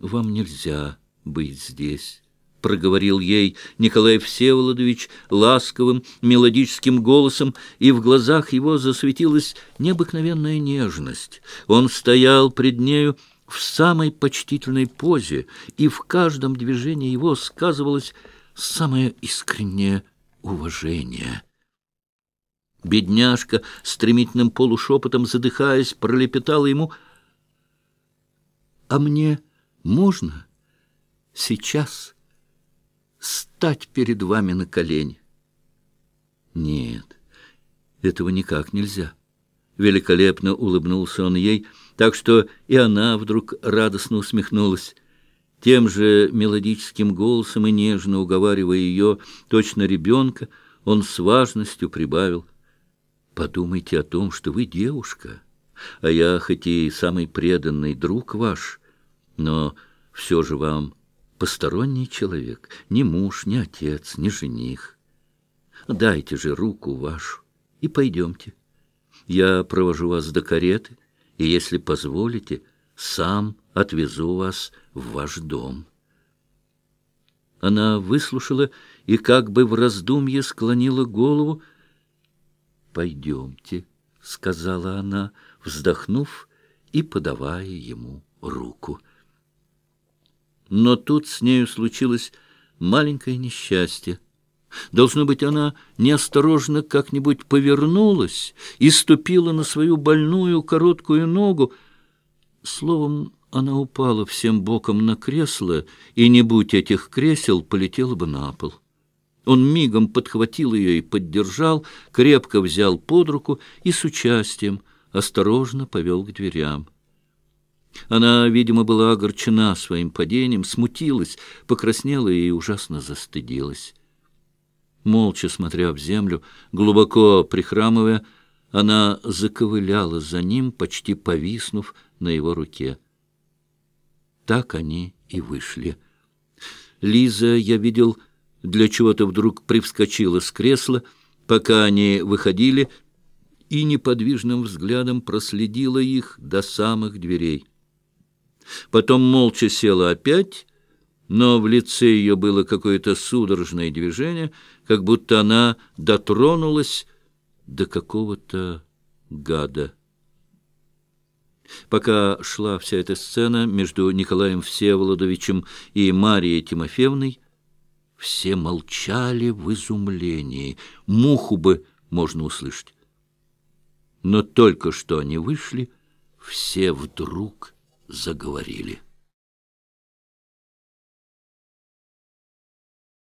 вам нельзя быть здесь, — проговорил ей Николай Всеволодович ласковым мелодическим голосом, и в глазах его засветилась необыкновенная нежность. Он стоял пред нею в самой почтительной позе, и в каждом движении его сказывалось самое искреннее уважение. Бедняжка, стремительным полушепотом задыхаясь, пролепетала ему: «А мне можно сейчас стать перед вами на колени?» «Нет, этого никак нельзя». Великолепно улыбнулся он ей, так что и она вдруг радостно усмехнулась. Тем же мелодическим голосом и нежно уговаривая ее, точно ребенка, он с важностью прибавил: «Подумайте о том, что вы девушка, а я хоть и самый преданный друг ваш, но все же вам посторонний человек, ни муж, ни отец, ни жених. Дайте же руку вашу и пойдемте. Я провожу вас до кареты, и, если позволите, сам отвезу вас в ваш дом». Она выслушала и как бы в раздумье склонила голову. «Пойдемте», — сказала она, вздохнув и подавая ему руку. Но тут с нею случилось маленькое несчастье. Должно быть, она неосторожно как-нибудь повернулась и ступила на свою больную короткую ногу. Словом, она упала всем боком на кресло, и, не будь этих кресел, полетела бы на пол. Он мигом подхватил ее и поддержал, крепко взял под руку и с участием осторожно повел к дверям. Она, видимо, была огорчена своим падением, смутилась, покраснела и ужасно застыдилась. Молча смотря в землю, глубоко прихрамывая, она заковыляла за ним, почти повиснув на его руке. Так они и вышли. Лиза, я видел, для чего-то вдруг привскочила с кресла, пока они выходили, и неподвижным взглядом проследила их до самых дверей. Потом молча села опять, но в лице ее было какое-то судорожное движение, как будто она дотронулась до какого-то гада. Пока шла вся эта сцена между Николаем Всеволодовичем и Марьей Тимофеевной, все молчали в изумлении. Муху бы можно услышать. Но только что они вышли, все вдруг заговорили.